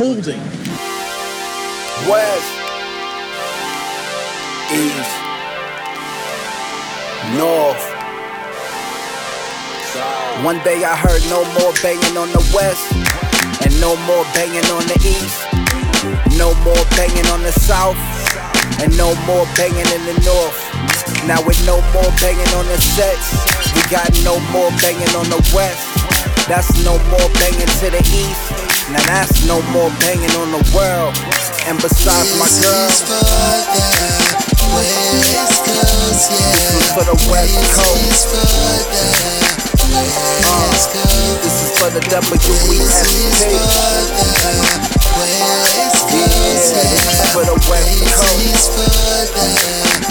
holding. West, East, North. One day I heard no more banging on the West, and no more banging on the East, no more banging on the South, and no more banging in the North. Now with no more banging on the sets, we got no more banging on the West. That's no more banging to the East. Now that's no more banging on the world. And besides my girl, this is for the West Coast. This is for the WEST. This is for the West Coast.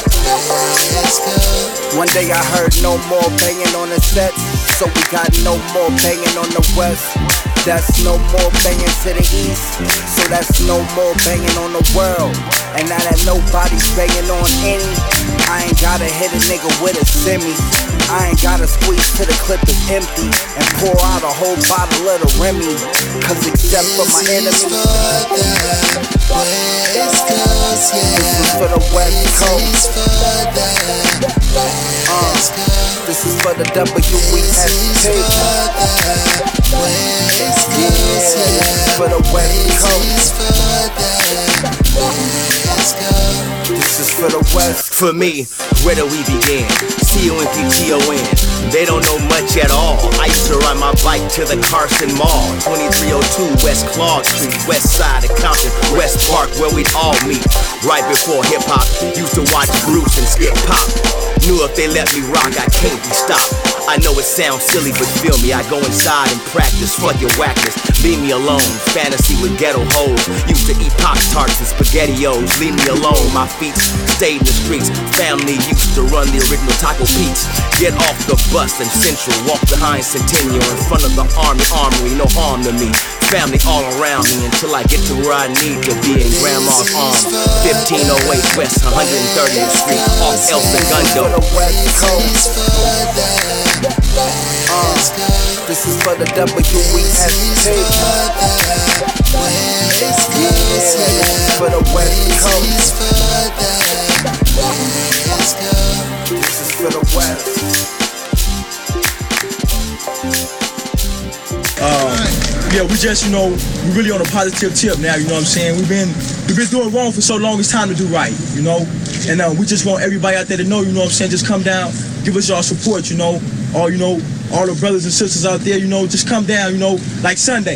One day I heard no more banging on the sets, so we got no more banging on the West. That's no more banging to the East, so that's no more banging on the world. And now that nobody's banging on any, I ain't gotta hit a nigga with a semi. I ain't gotta squeeze till the clip is empty and pour out a whole bottle of the Remy. Cause except for my enemies, this is for the West Coast. This is for the WEST. This is for the West Coast. This is for the West. For me, where do we begin? CONPTON. They don't know much at all. I used to ride my bike to the Carson Mall, 2302 West Claude Street, West Side of Compton, West Park, where we'd all meet. Right before hip hop, used to watch Bruce and Skip Pop. Knew if they let me rock, I can't be stopped. I know it sounds silly, but feel me, I go inside and practice. Fuck your whackness, leave me alone. Fantasy with ghetto hoes. Used to eat Pop-Tarts and SpaghettiOs. Leave me alone, my feet stayed in the streets. Family used to run the original Taco Pete's. Get off the bus in Central, walk behind Centennial in front of the Army Armory, no harm to me. Family all around me until I get to where I need to be in Grandma's arms. 1508 West 130th Street, off El Segundo. This is for the WEST. This is for the West Coast. This is for the West. Yeah, we just, we really on a positive tip now, you know what I'm saying? We've been doing wrong for so long, it's time to do right, And we just want everybody out there to know, you know what I'm saying? Just come down, give us your support, all the brothers and sisters out there, just come down, like Sunday.